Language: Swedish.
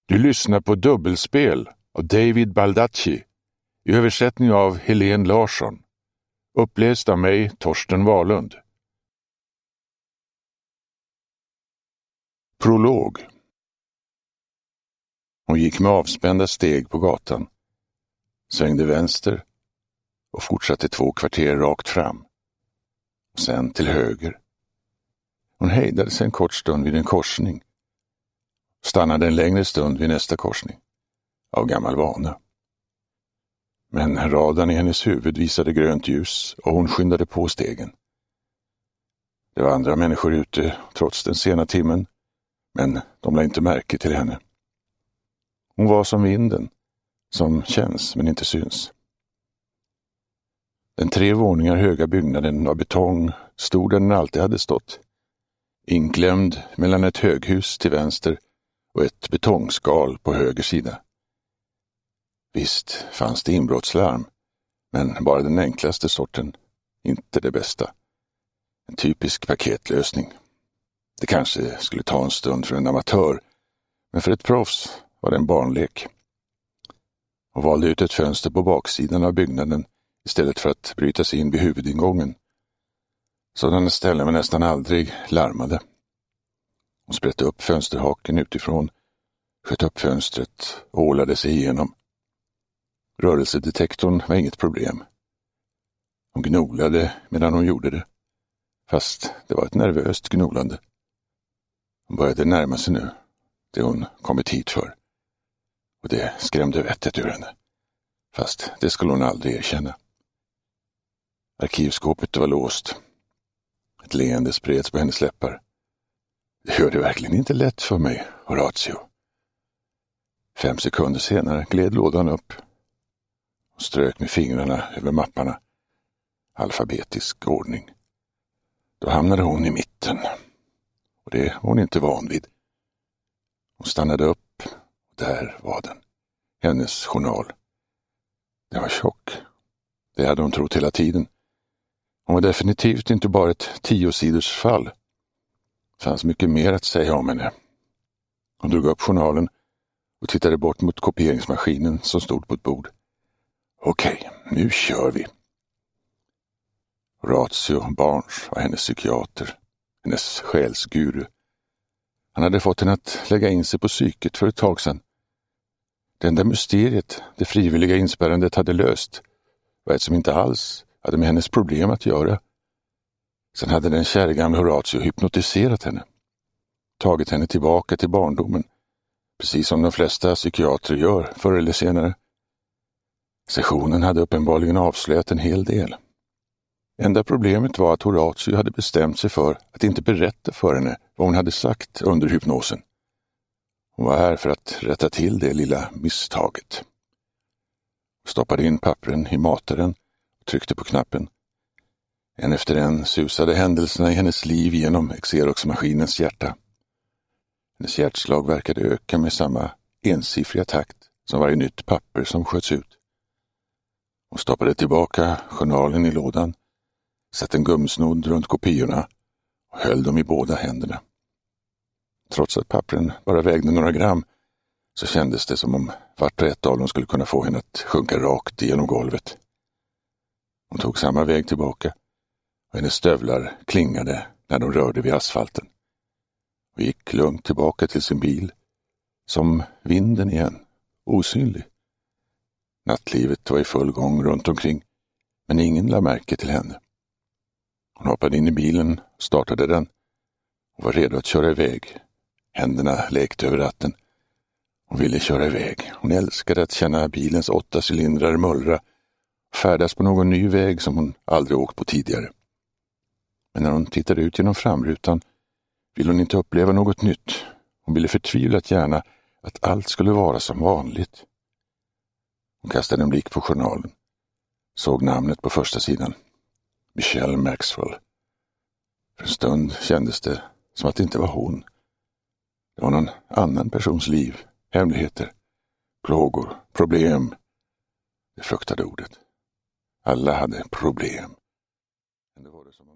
Du lyssnar på Dubbelspel av David Baldacci i översättning av Helene Larsson. Uppläst av mig, Torsten Wahlund. Prolog. Hon gick med avspända steg på gatan, svängde vänster och fortsatte 2 kvarter rakt fram. Och sen till höger. Hon hejdade sig en kort stund vid en korsning. Stannade en längre stund vid nästa korsning. Av gammal vana. Men radarn i hennes huvud visade grönt ljus och hon skyndade på stegen. Det var andra människor ute trots den sena timmen, men de lade inte märke till henne. Hon var som vinden, som känns men inte syns. Den 3 våningar höga byggnaden av betong stod där den alltid hade stått. Inklämd mellan ett höghus till vänster och ett betongskal på höger sida. Visst fanns det inbrottslarm, men bara den enklaste sorten, inte det bästa. En typisk paketlösning. Det kanske skulle ta en stund för en amatör, men för ett proffs var det en barnlek. Och valde ut ett fönster på baksidan av byggnaden istället för att bryta sig in vid huvudingången. Sådana ställen var nästan aldrig larmade. Hon sprätte upp fönsterhaken utifrån, sköt upp fönstret och ålade sig igenom. Rörelsedetektorn var inget problem. Hon gnolade medan hon gjorde det, fast det var ett nervöst gnolande. Hon började närma sig nu, det hon kommit hit för. Och det skrämde vettet ur henne, fast det skulle hon aldrig erkänna. Arkivskåpet var låst. Ett leende spreds på hennes läppar. Det gör det verkligen inte lätt för mig, Horatio. 5 sekunder senare gled lådan upp och strök med fingrarna över mapparna. Alfabetisk ordning. Då hamnade hon i mitten. Och det var hon inte van vid. Hon stannade upp och där var den. Hennes journal. Den var tjock. Det hade hon trott hela tiden. Hon var definitivt inte bara ett 10-sidorsfall. Det fanns mycket mer att säga om henne. Hon drog upp journalen och tittade bort mot kopieringsmaskinen som stod på ett bord. Okej, nu kör vi. Horatio Barnes var hennes psykiater, hennes själsguru. Han hade fått henne att lägga in sig på psyket för ett tag sedan. Det enda mysteriet det frivilliga inspärrandet hade löst var ett som inte alls hade med hennes problem att göra. Sen hade den kärgamla Horatio hypnotiserat henne. Tagit henne tillbaka till barndomen, precis som de flesta psykiatrer gör förr eller senare. Sessionen hade uppenbarligen avslöjat en hel del. Enda problemet var att Horatio hade bestämt sig för att inte berätta för henne vad hon hade sagt under hypnosen. Hon var här för att rätta till det lilla misstaget. Stoppade in pappren i mataren och tryckte på knappen. En efter en susade händelserna i hennes liv genom Xerox-maskinens hjärta. Hennes hjärtslag verkade öka med samma ensiffriga takt som varje nytt papper som sköts ut. Hon stoppade tillbaka journalen i lådan, satte en gumsnodd runt kopiorna och höll dem i båda händerna. Trots att pappren bara vägde några gram så kändes det som om vart och ett av dem skulle kunna få henne att sjunka rakt igenom golvet. Hon tog samma väg tillbaka och hennes stövlar klingade när de rörde vid asfalten. Och gick lugnt tillbaka till sin bil, som vinden igen, osynlig. Nattlivet var i full gång runt omkring, men ingen lade märke till henne. Hon hoppade in i bilen, startade den och var redo att köra iväg. Händerna lekte över ratten. Hon ville köra iväg. Hon älskade att känna bilens 8 cylindrar mullra och färdas på någon ny väg som hon aldrig åkt på tidigare. Men när hon tittade ut genom framrutan ville hon inte uppleva något nytt. Hon ville förtvivlat gärna att allt skulle vara som vanligt. Hon kastade en blick på journalen. Såg namnet på första sidan. Michelle Maxwell. För en stund kändes det som att det inte var hon. Det var någon annan persons liv, hemligheter, plågor, problem. Det fruktade ordet. Alla hade problem. Men det var det som